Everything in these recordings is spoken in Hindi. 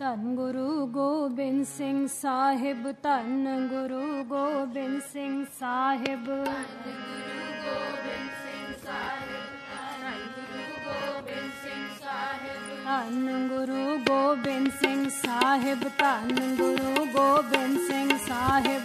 ਧੰਨ ਗੁਰੂ ਗੋਬਿੰਦ ਸਿੰਘ ਸਾਹਿਬ, ਧੰਨ ਗੁਰੂ ਗੋਬਿੰਦ ਸਿੰਘ ਸਾਹਿਬ, ਧੰਨ ਗੁਰੂ ਗੋਬਿੰਦ ਸਿੰਘ ਸਾਹਿਬ, ਧੰਨ ਗੁਰੂ ਗੋਬਿੰਦ ਸਿੰਘ ਸਾਹਿਬ,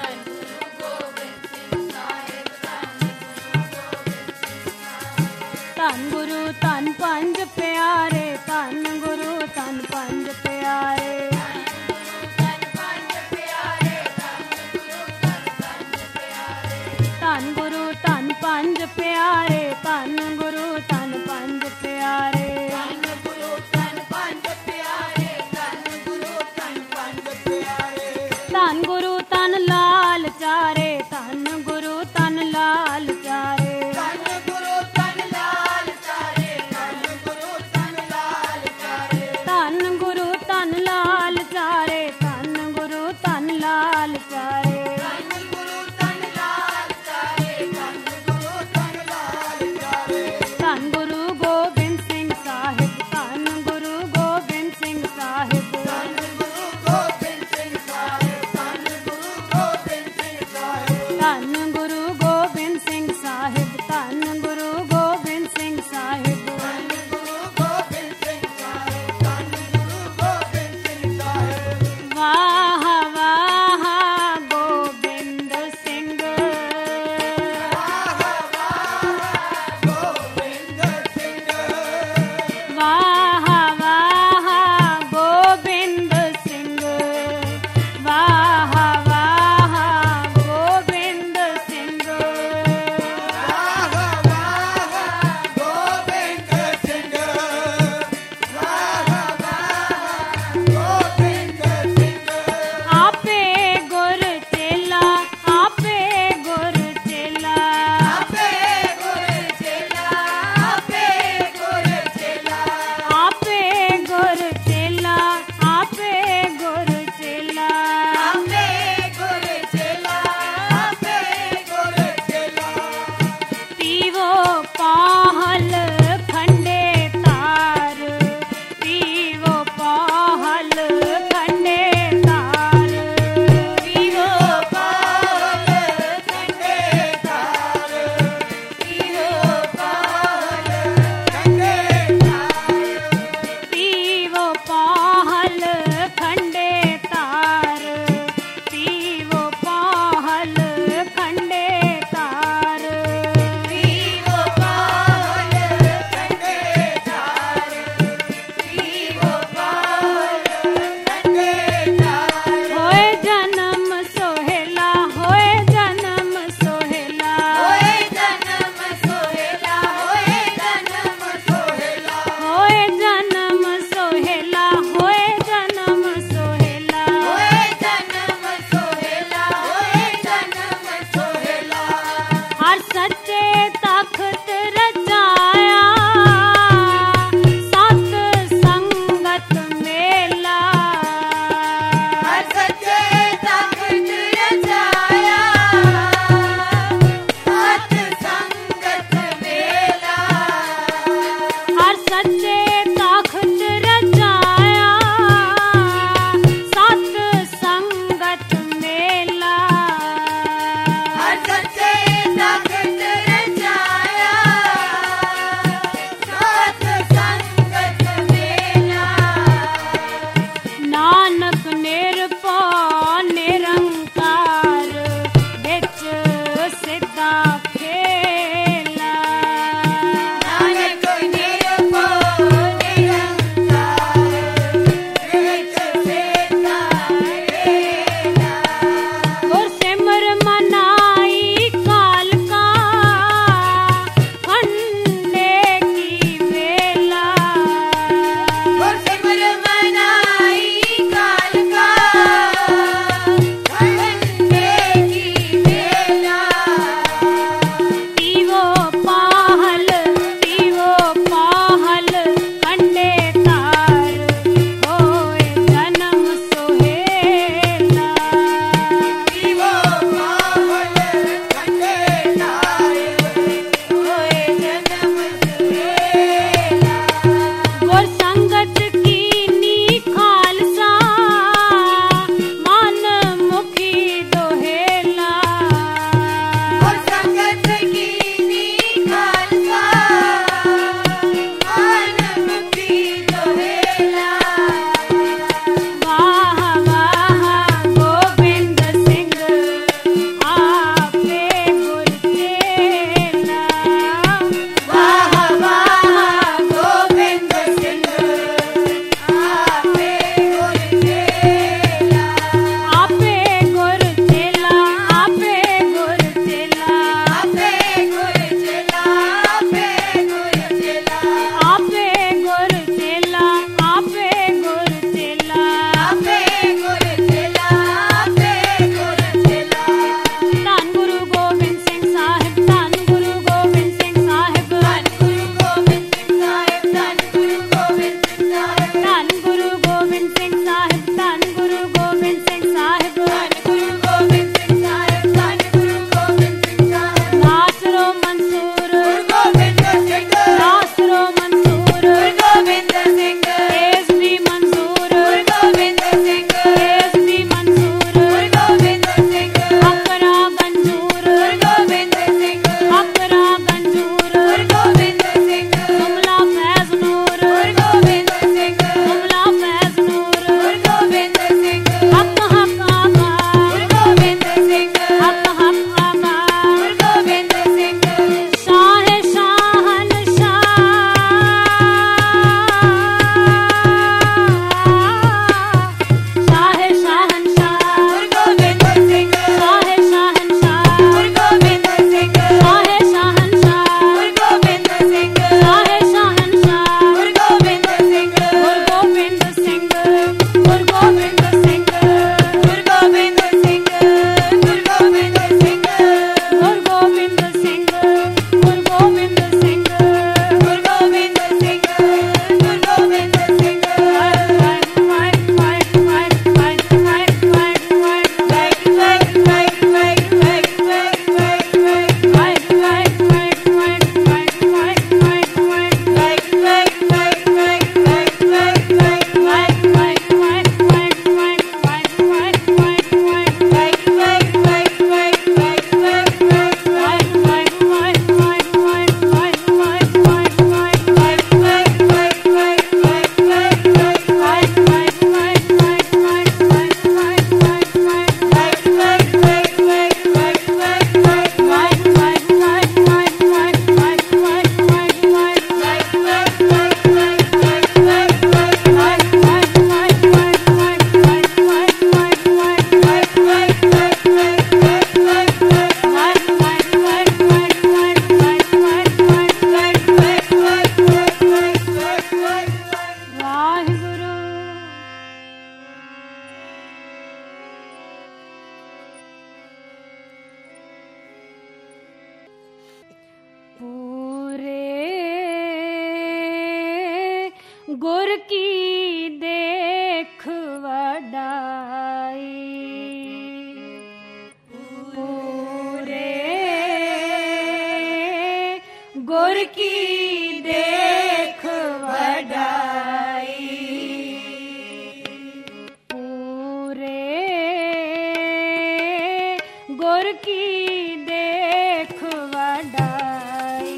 ਧੰਨ ਗੁਰੂ ਧੰਨ ਪੰਜ ਪਿਆਰੇ, ਧੰਨ ਗੁਰੂ ਧੰਨ ਪੰਜ ਪਿਆਰੇ, ਧੰਨ ਗੁਰੂ ਧੰਨ ਪੰਜ ਪਿਆਰੇ, ਧੰਨ ਗੁਰੂ ਧੰਨ ਪੰਜ ਪਿਆਰੇ, ਧੰਨ ਗੁਰੂ ਧੰਨ ਲਾਲ गुर की देख वडाई पूरे गुर की देख वडाई पूरे गुर की देख वडाई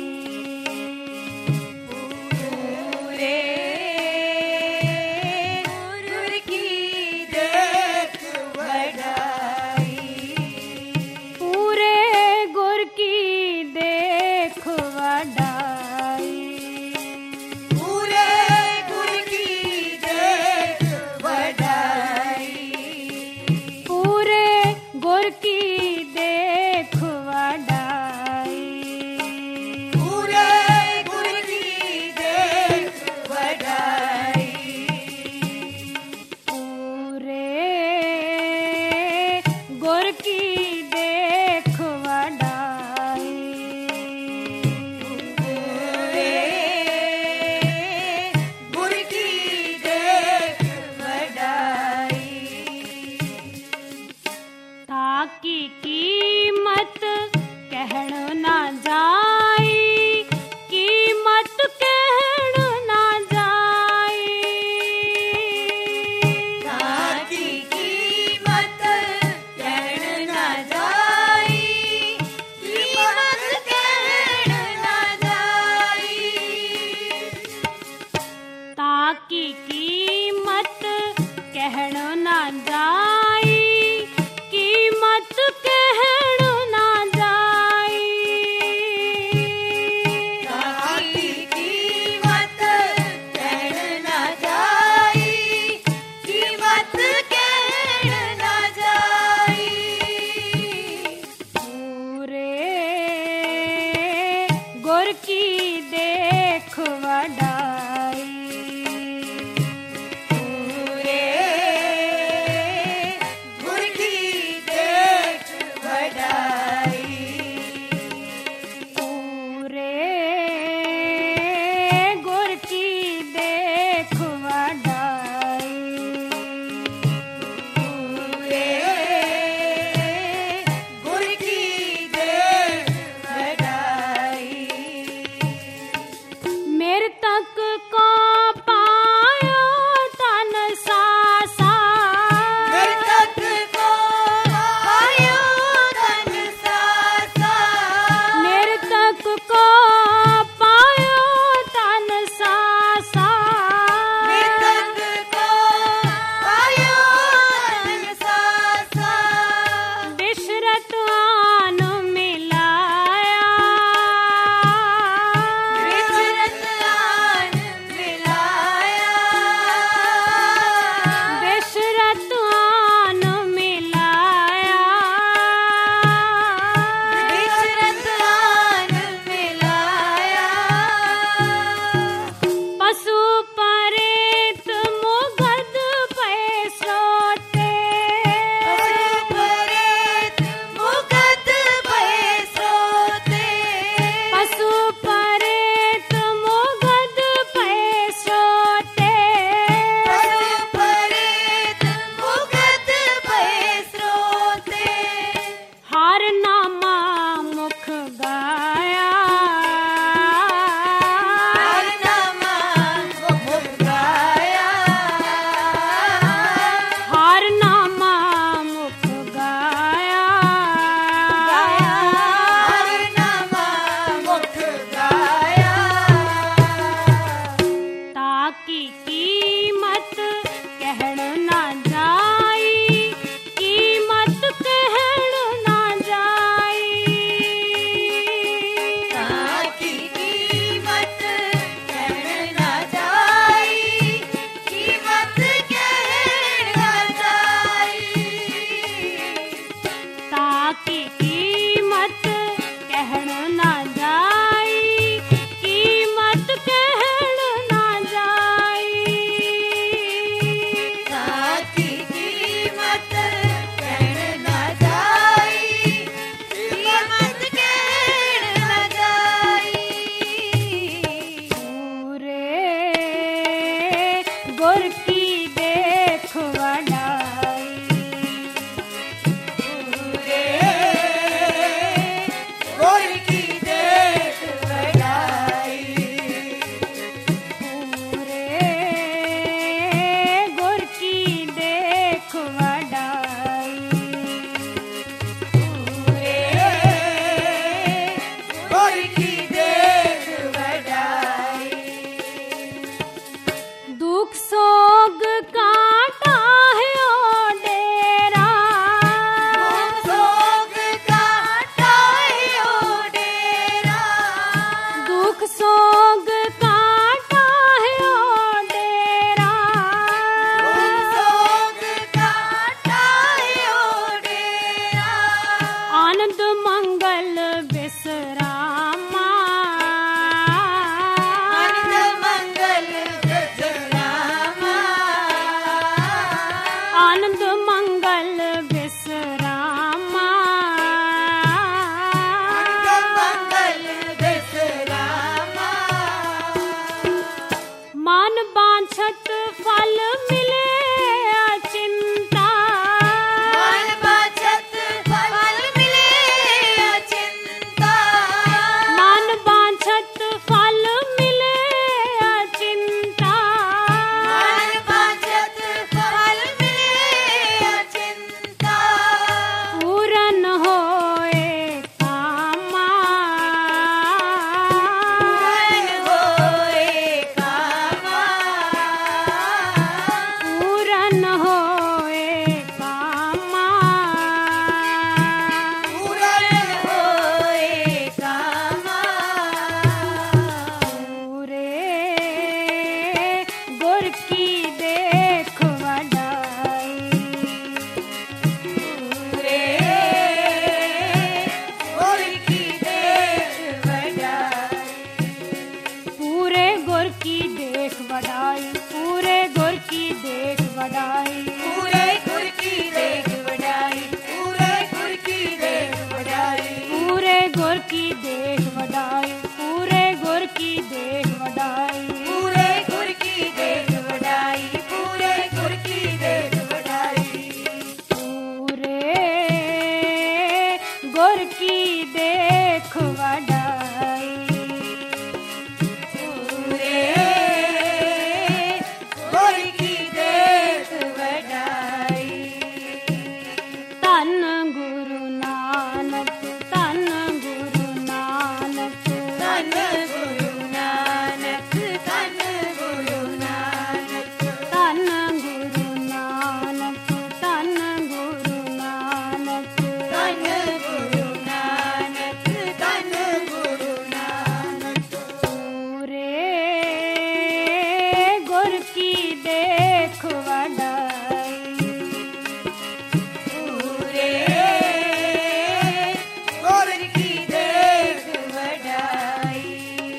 की कीमत कहण ना जाई, कीमत कहण ना जाई, ताकि कीमत कहण ना जाई, कीमत कहण ना जाई, ताकि कीमत कहण ना जाई, कीमत कहण ना जाई, ताकि कीमत कहण ना जाई, कीमत कहण ना जाई, पूरे गुर की देख वडाई, पूरे कहण ना जाई, कीमत कहण ना जाई। ताकी कीमत कहण ना जाई, कीमत कहण ना जाई। ताकि कीमत कहण ना जाई, कीमत कहण ना जाई। ताकी कीमत कहण ना जाई, कीमत कहण ना जाई। पूरे गुर की देख वडाई, पूरे गुर की देख वडाई। पूरे गुर की देख वडाई। पूरे गुर की देख वडाई। दुख सोग काटा है ओ डेरा, दुख सोग काटा है ओ डेरा। दुख सोग काटा है ओ डेरा। दुख सोग काटा है ओ डेरा। आनंद मंगल विश्रामा, आनंद मंगल विश्रामा। आनंद मंगल विश्रामा। आनंद मंगल विश्रामा। मान बांछत फल मिले अचिंता, मन बाछत फल मिले अचिंता। मान बांछत फल मिले अचिंता। मन बाछत फल मिले अचिंता। पूरन होए कामा, पूरन होए कामा। पूरन होए कामा। पूरन होए कामा। पूरे गुर की देख वडाई, पूरे गुर की देख वडाई। पूरे गुर की देख वडाई। पूरे गुर की देख वडाई। पूरे गुर की देख वडाई। पूरे गुर की देख वडाई। पूरे गुर की देख वडाई। पूरे गुर की देख वडाई। पूरे गुर की देख वडाई। पूरे गुर की देख वडाई। पूरे गुर की देख वडाई। पूरे गुर की देख वडाई। तन गुरु नानक, तन गुरु नानक। धन गुरु नानक, धन गुरु नानक। तन गुरु नानक, तन गुरु नानक। धन गुरु नानक, धन गुरु नानक। पूरे गुर की देख वडाई। पूरे गुर की देख वडाई।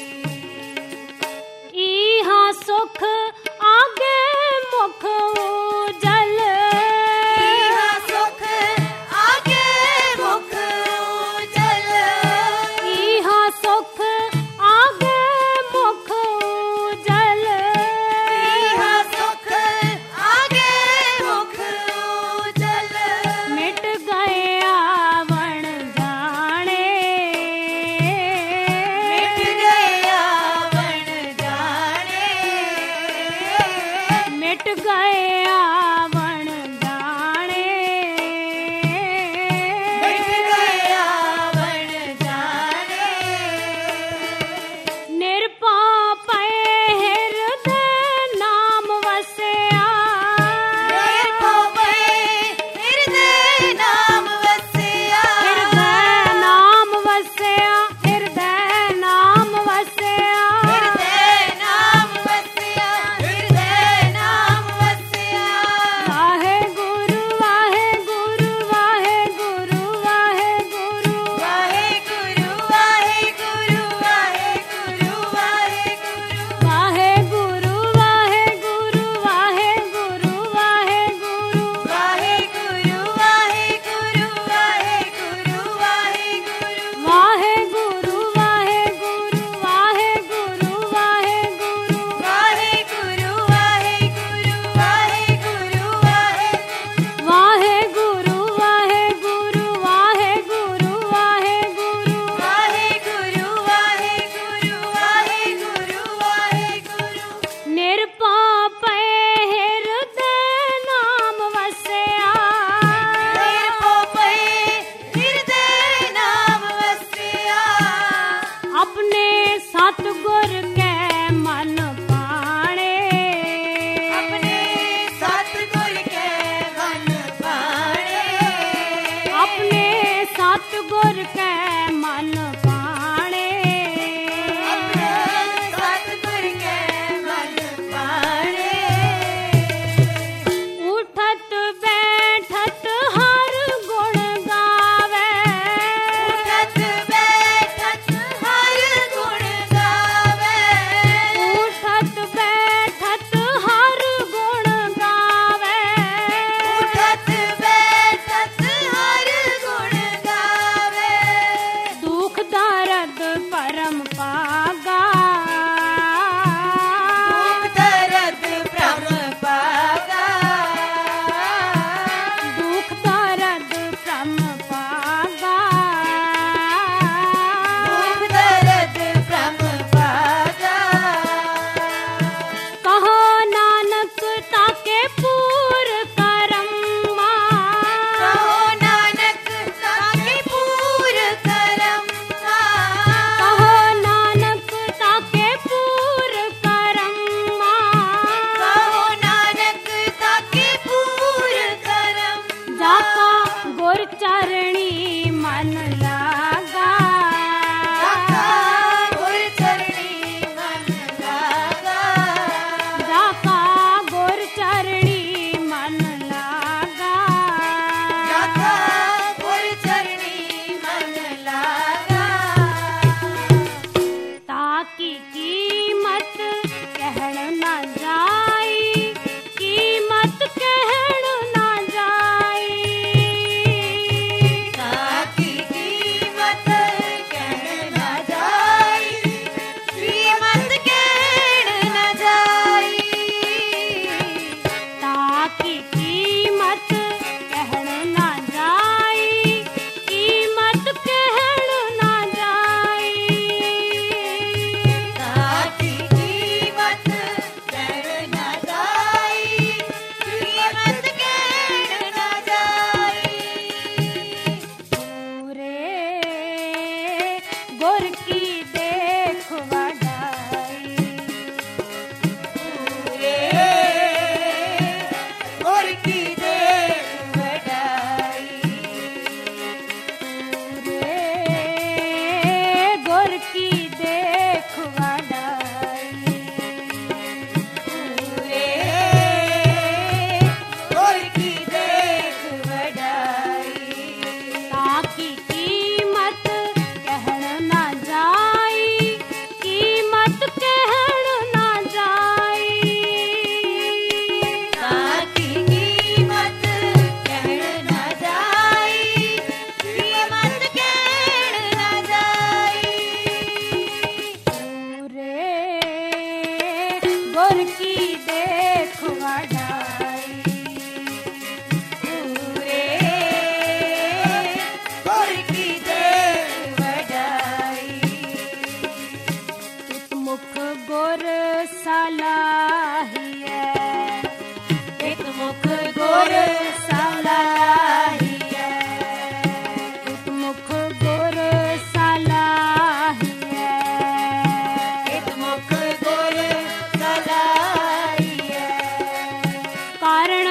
इहा सुख आगे मुख उजल, इहा सुख आगे मुख उजल। इहा सुख आगे मुख उजल। इहा सुख आगे मुख उजल। मिट गए आवण जाने, मिट गया बन जाने। मिट गए आवण जाने। मिट गया बन जाने। निरपापय हृदय नाम वसया,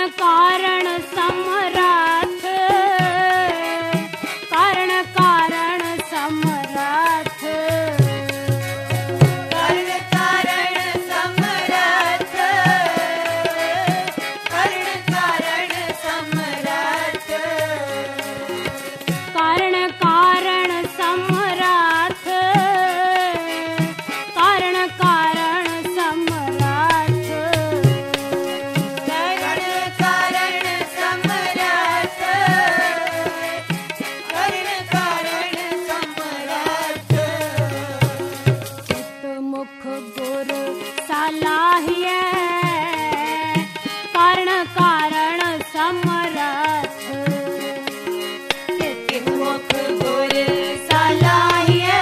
कारण समराथ, कारण कारण समराथ, कारण कारण समराथ, कारण कारण समराथ, कारण कारण समराथ, कारण कारण समराथ, कारण कारण समराथ, कारण कारण समराथ, चित मुख गुर सलाहिए, कारण कारण समराथ, चित मुख गुर सलाहिए,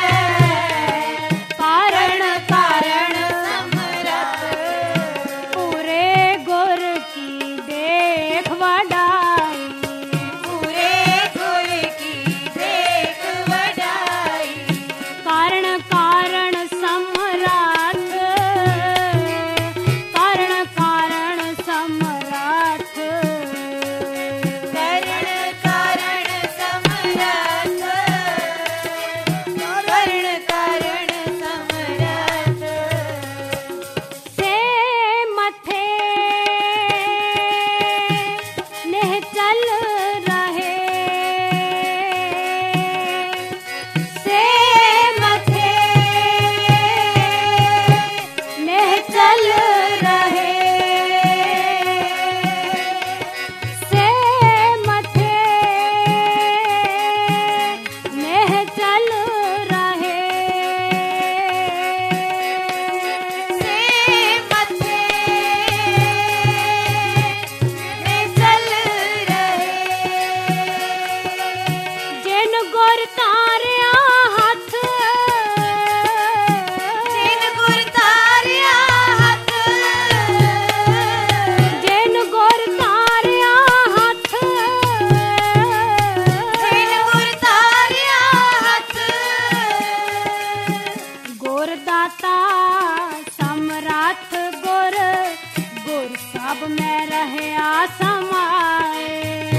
कारण कारण समराथ, पूरे गुर की देख वडाई, पूरे गुर की देख वडाई, कारण कारण समराथ, कारण कारण समराथ, कारण कारण समराथ, कारण कारण समराथ, से मथे नेह चल रहे, से मथे नेह चल रहे, से मथे नेह चल रहे, से मथे में चल रहे, जिन गुर तारिया हाथ, जिन गुर तारिया हाथ, जिन गुर तारिया हाथ, जिन गुर तारिया हाथ, गुर दाता समराथ गुर, गुर सब में रहे समाए,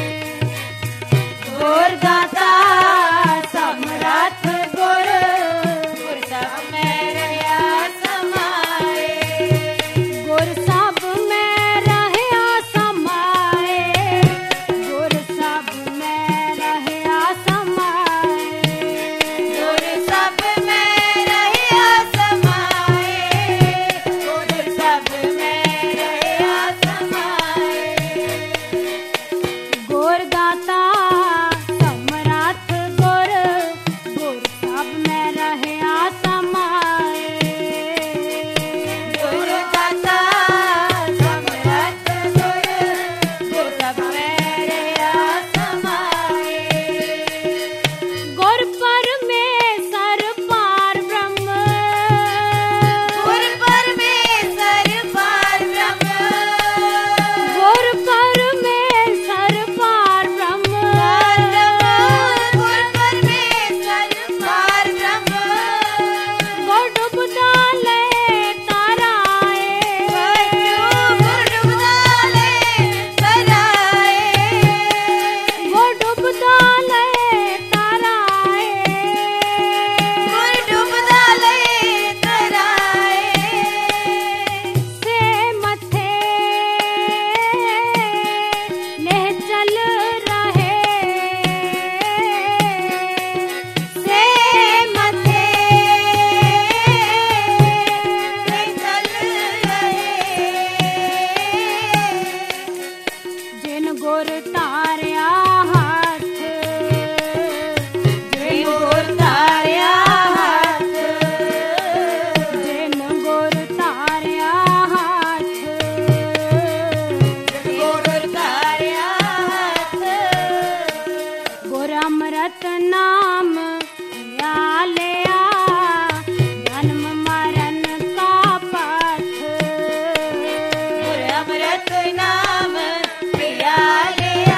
गुर दाता समराथ गुर, गुर सब में रहा समाए, गुर सब में रहे समाए, गुर सब में रहे समाए, गुर सब में रहा समाए, गुर सब में रहा समाए, गुर दाता समराथ गुर, गुर सब में रहे समाए, गुर दाता समराथ गुर, गुर सब में रहा समाए, गुर परमेश्वर पार ब्रह्म, गुर परमेश्वर पार ब्रह्म, गुर परमेश्वर पार ब्रह्म, गुर परमेश्वर पार ब्रह्म, गुर डुबदा ले ताराए, गुर डुबदा ले तराए, गुर डुबदा ले ताराए, गुर डुबदा ले तराए, से मथे नेह चल रहे, से मथे में चल रहे, जिन गुर तारिया हाथ, जिन गुर तारिया हाथ, जिन गुर तारिया हाथ, गुर तारिया हाथ, गुर अमृत नाम लिया लिया, जन्म मरण का पाठ, गुर अमृत नाम पिया लिया,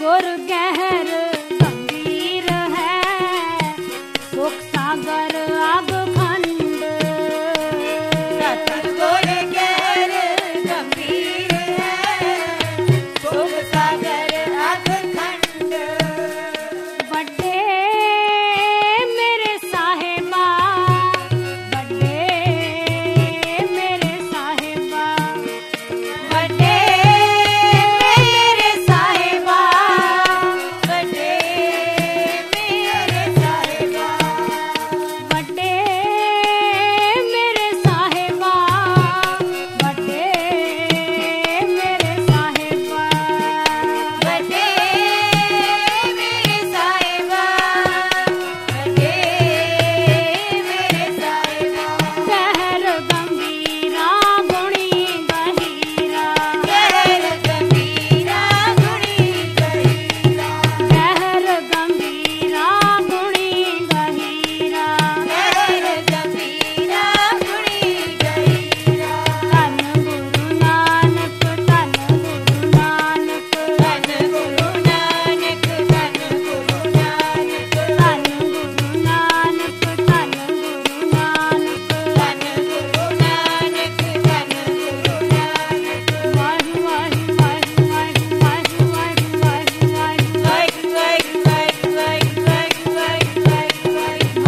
गुर गहर गंभीर है, सुख सागर आग खंड। सतगुर गहर गंभीर है, सुख सागर आग खंड। बड़े मेरे साहिबा, बड़े मेरे साहिबा, बड़े मेरे साहिबा, बड़े मेरे साहिबा, बड़े मेरे साहिबा, बड़े मेरे साहिबा, बड़े मेरे साहिबा, बड़े मेरे साहिबा। गहर गंभीरा गुणी गहीरा, गहर गंभीरा गुणी गहीरा, गहर गंभीरा गुणी गहीरा। गहर गंभीरा गुणी गहीरा। धन गुरु नानक, धन गुरु नानक, धन गुरु नानक, धन गुरु नानक, धन गुरु नानक, धन गुरु नानक। धन गुरु नानक, धन गुरु नानक। वाहि वाहि वाहि वाहि वाहि वाहि वाहि वाहि वाहिगुरू वाहिगुरू वाहिगुरू वाहिगुरू वाहिगुरू वाहिगुरू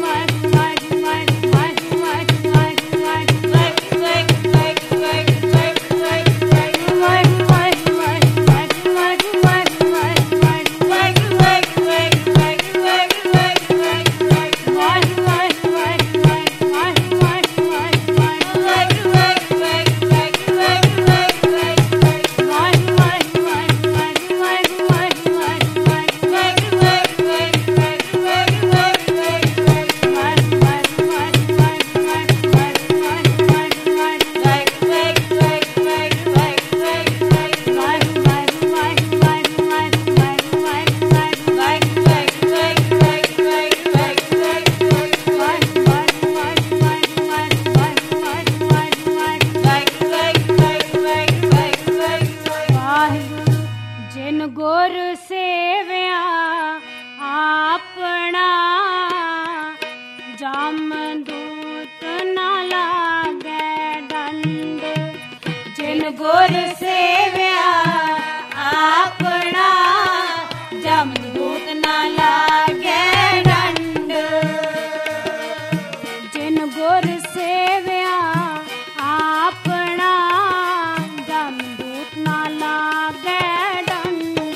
जिन गुर सेव्या आपना, जमदूत न लागे दंड। जिन गुर सेव्या आपना, जमदूत न लागे दंड। जिन गुर सेव्या आपना, जमदूत न लागे दंड।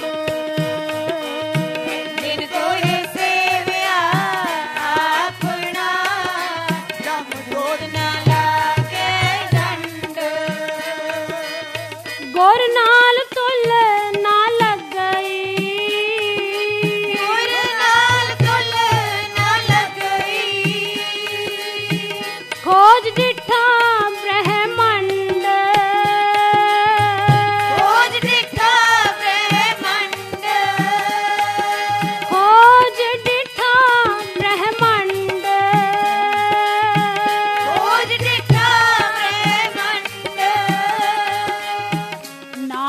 जिन गुर सेव्या आपना, जमदूत न लागे दंड। गुर नाल तुल ना लगई, गुर नाल तुल न लगई। खोज डिठा ब्रह्मंड, खोज डिठा ब्रह्मंड। खोज डिठा ब्रह्मंड। खोज डिठा ब्रह्मंड।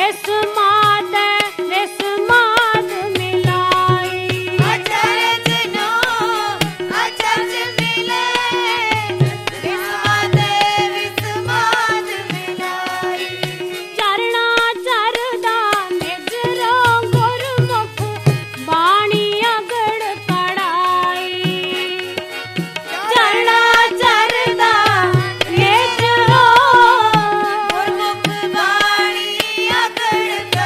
समाद रे समाद मिलाई अचरज नो अचरज मिले विस्माद विस्माद मिलाई चरणा चरदा निजरो गुरमुख बाणी अगड़ कड़ाई चरणा चरदा निजरो गुरमुख बाणी अगड़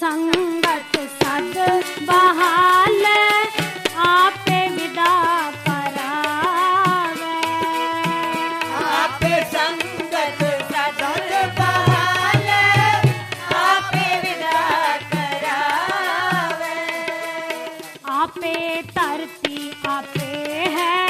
संगत सद बहाल आपे विदा करावे। आपे संगत सद बहाल आपे विदा करावे। आपे धरती आपे है